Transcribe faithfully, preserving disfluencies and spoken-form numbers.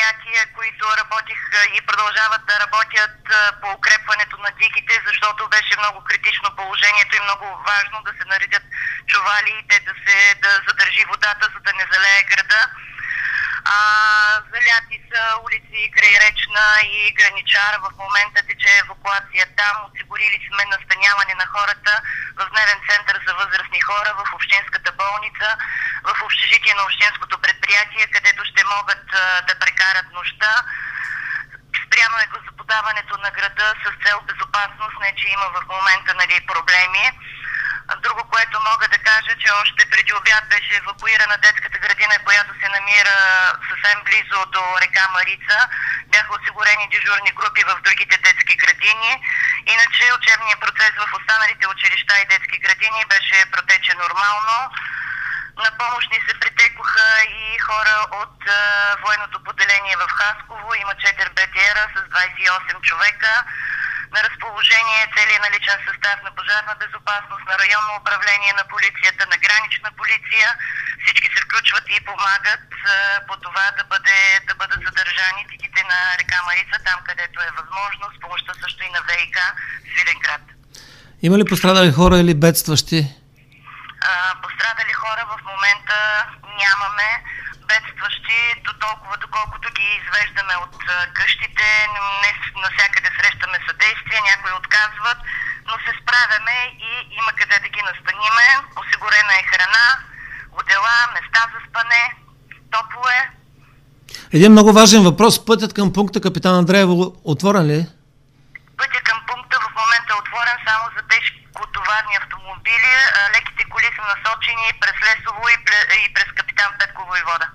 предприятия, които работиха и продължават да работят по укрепването на дигите, защото беше много критично положението и много важно да се наредят чували и те да се да задържи водата, за да не залее града. А, заляти са улици Крайречна и Граничар. В момента тече евакуация там. Осигурили сме настаняване на хората в дневен център за възрастни хора в общинската болница, в общежитие на общинското предприятие, където ще могат а, да прекарат нощта. Спрямо е газоподаването на града с цел безопасност, не че има в момента, нали, проблеми. Друго, което мога да кажа, че още преди обяд беше евакуирана детската градина, която се намира съвсем близо до река Марица. Бяха осигурени дежурни групи в другите детски градини. Иначе учебният процес в останалите училища и детски градини беше протече нормално. На помощ ни се притекоха и хора от а, военното поделение в Хасково. Има четири Б Т Р-а с двадесет и осем човека. На разположение е целият наличен състав на пожарна безопасност, на районно управление на полицията, на гранична полиция. Всички се включват и помагат а, по това да, бъде, да бъдат задържани тиките на река Марица, там където е възможно, с помощта също и на В И К Свиленград. Има ли пострадали хора или бедстващи? А, пострадали хора в момента нямаме. Бедстващи до толкова, доколкото ги извеждаме от а, къщите. Не навсякъде срещаме съдействие, някои отказват, но се справяме и има къде да ги настаниме. Осигурена е храна, одела, места за спане, топло е. Един много важен въпрос. Пътят към пункта Капитан Андреево отворен ли? Пътя към пункта в момента е отворен само за тежкотоварни автомобили. Леките коли са насочени през Лесово и през Капитан Петко войвода.